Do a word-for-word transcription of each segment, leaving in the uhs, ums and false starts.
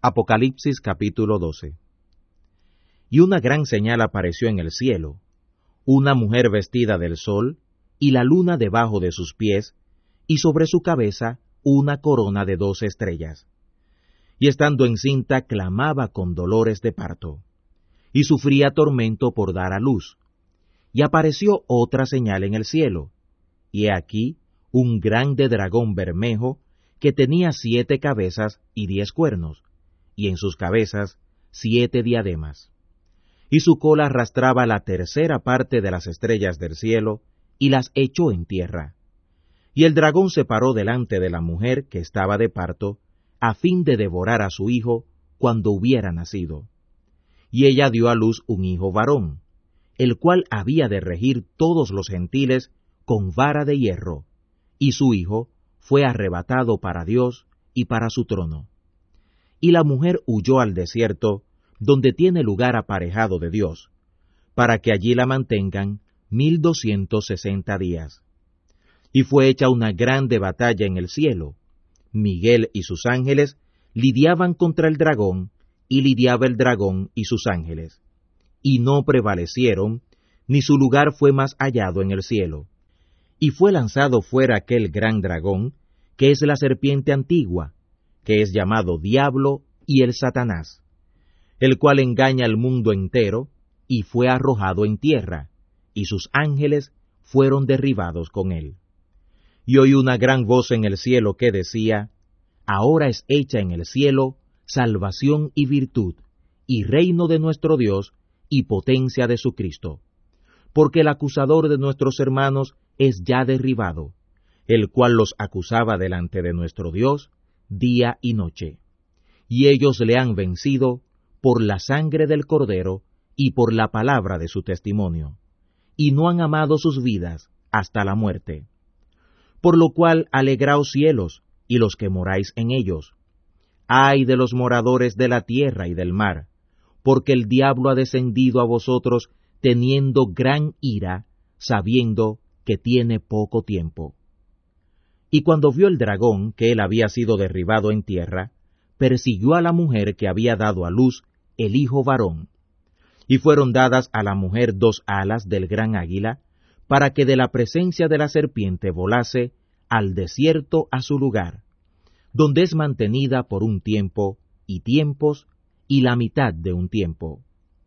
Apocalipsis capítulo doce. Y una gran señal apareció en el cielo, una mujer vestida del sol, y la luna debajo de sus pies, y sobre su cabeza una corona de doce estrellas. Y estando encinta clamaba con dolores de parto, y sufría tormento por dar a luz. Y apareció otra señal en el cielo, y he aquí un grande dragón bermejo, que tenía siete cabezas y diez cuernos, y en sus cabezas siete diademas. Y su cola arrastraba la tercera parte de las estrellas del cielo, y las echó en tierra. Y el dragón se paró delante de la mujer que estaba de parto, a fin de devorar a su hijo cuando hubiera nacido. Y ella dio a luz un hijo varón, el cual había de regir todos los gentiles con vara de hierro, y su hijo fue arrebatado para Dios y para su trono. Y la mujer huyó al desierto, donde tiene lugar aparejado de Dios, para que allí la mantengan mil doscientos sesenta días. Y fue hecha una grande batalla en el cielo. Miguel y sus ángeles lidiaban contra el dragón, y lidiaba el dragón y sus ángeles. Y no prevalecieron, ni su lugar fue más hallado en el cielo. Y fue lanzado fuera aquel gran dragón, que es la serpiente antigua, que es llamado Diablo y el Satanás, el cual engaña al mundo entero, y fue arrojado en tierra, y sus ángeles fueron derribados con él. Y oí una gran voz en el cielo que decía: Ahora es hecha en el cielo salvación y virtud, y reino de nuestro Dios, y potencia de su Cristo. Porque el acusador de nuestros hermanos es ya derribado, el cual los acusaba delante de nuestro Dios día y noche. Y ellos le han vencido por la sangre del Cordero y por la palabra de su testimonio, y no han amado sus vidas hasta la muerte. Por lo cual alegraos cielos, y los que moráis en ellos. Ay de los moradores de la tierra y del mar, porque el diablo ha descendido a vosotros teniendo gran ira, sabiendo que tiene poco tiempo. Y cuando vio el dragón que él había sido derribado en tierra, persiguió a la mujer que había dado a luz el hijo varón. Y fueron dadas a la mujer dos alas del gran águila, para que de la presencia de la serpiente volase al desierto a su lugar, donde es mantenida por un tiempo, y tiempos, y la mitad de un tiempo.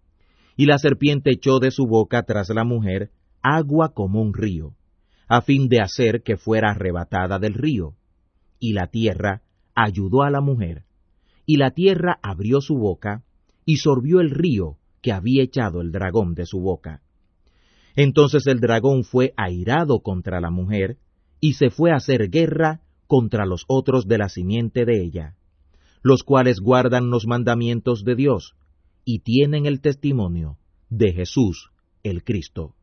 Y la serpiente echó de su boca tras la mujer agua como un río, a fin de hacer que fuera arrebatada del río. Y la tierra ayudó a la mujer, y la tierra abrió su boca, y sorbió el río que había echado el dragón de su boca. Entonces el dragón fue airado contra la mujer, y se fue a hacer guerra contra los otros de la simiente de ella, los cuales guardan los mandamientos de Dios, y tienen el testimonio de Jesús el Cristo.